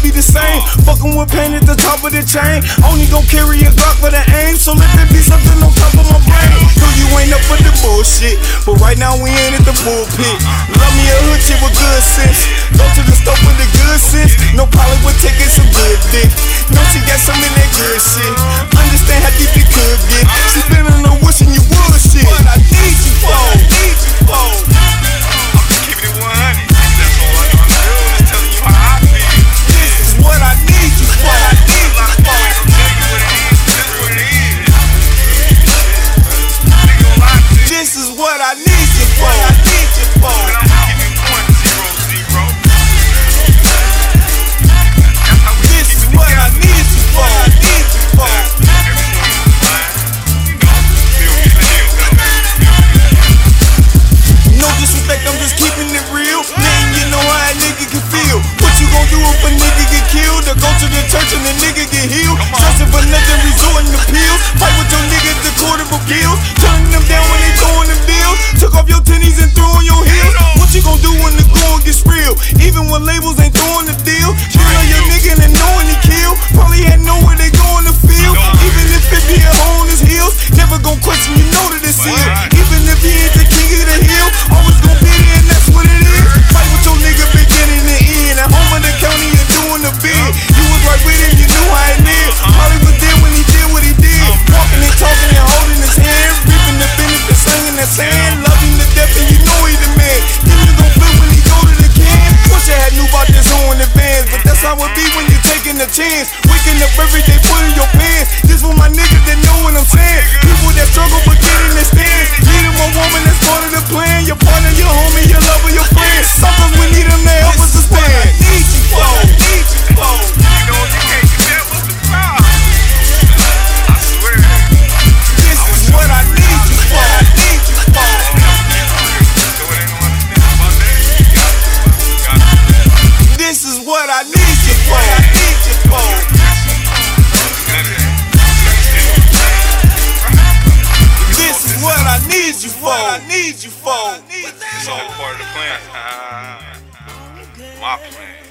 be the same. Fucking with pain at the top of the chain. Only gon' carry a Glock for the aim, so let there be something on top of my brain. No, you ain't up for the bullshit, but right now we ain't at the bullpit. Love me a hood chick with good sense. Go to the store with the good sense. No problem with taking some good dick. No, she got some of that good shit. Understand how deep it could get. She feeling on wishing you would shit. What I need you for, I'm just keeping it 100. That's all I know how to do, is telling you how I feel. This is what I need you for. I need you for. I'm telling you what it is. This is what it is. This is what I need you for. I need you for. And I'm gonna give you 1-0-0. This is what I need you for. I need you for. No disrespect, I'm just keeping it real. Man, you know how a nigga can feel. What you gon' do if a nigga get killed? Or go to the church and the nigga get healed? Stressing for nothing, resorting to pills. Fight with your niggas, the court of appeals. Turning them down when they throwing them deals. Took off your tennies and threw on your heels. What you gon' do when the going gets real? Even when labels ain't throwing the deal. Killing your nigga and knowing he killed. Probably had know where they going to feel. Even if it be a hole in his heels, never gon' question, you know that it's sealed. Even if he ain't the king of the hill, always gon' be there and that's what it is. Fight with your nigga beginning and end. At home in the county, you're doing the bid. You was right with him, you knew how it lived. Probably was there when he did what he did. Walking and talking and holding his hand. Reaping the benefit, slinging that sand. Loving to death and you know he the man. Then you gon' flip when he go to the can. Wish I had knew about this on advance, but that's how it be when you're taking a chance. Waking up every day, putting your pants. This for my niggas that know what I'm saying. People that struggle but getting their stand. Needing one woman that's part of the plan. Your partner, your homie, your lover, your friend. Sometimes we need them to help us to stand. I need you for. I need you for. You know if you can't do that, what's the problem? I swear. This is what I need you for. I need you for. This is what I need you for. I need you for. This is what I need you for. I need you for. It's all part of the plan. My plan.